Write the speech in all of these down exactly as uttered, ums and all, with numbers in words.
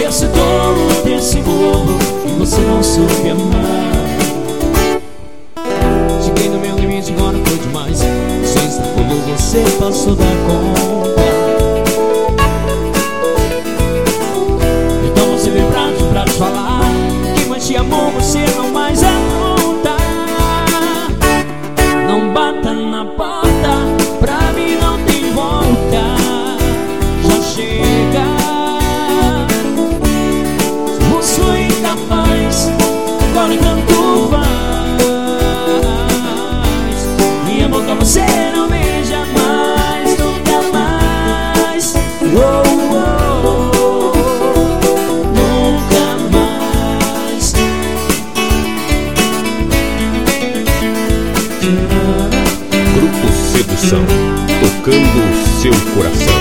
desse dolo, desse bolo que você não soube amar. Cheguei no meu limite, agora foi demais. Você extrapolou, você passou da conta. Então você veio pra, pra te falar que mais te amou, você não mais apronta. Não bata na porta, pra mim não tem volta. Já chega. Você foi incapaz, agora tanto faz. Minha boca você não beija mais, nunca mais. Oh, oh, oh, nunca mais. Grupo Sedução, tocando o seu coração.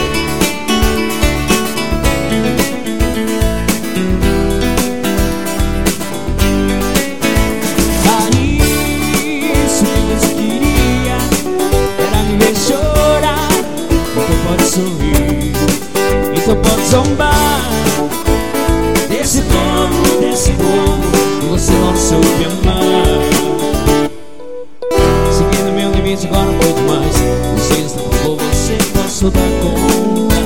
Isso que você queria era me ver chorar. Então pode sorrir, então pode zombar. Desse dono, desse bobo que você não soube amar. Seguindo meu limite, agora não foi demais. Você extrapolou, você passou da conta.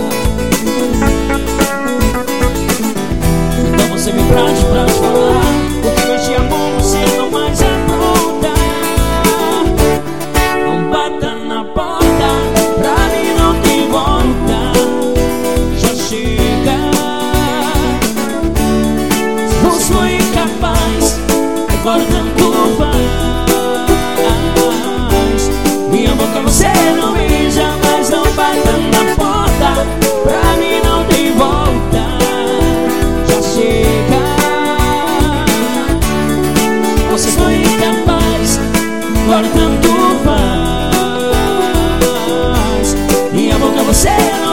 Então você veio pra te, pra te falar o que mais te amou, você não mais apronta. Não bata na porta, pra mim não tem volta. Já chega. Você foi incapaz, agora tanto faz. Minha boca você não beija, mas não bata na porta, pra mim não tem volta. Já chega. Você foi incapaz, agora tanto faz. Minha boca você não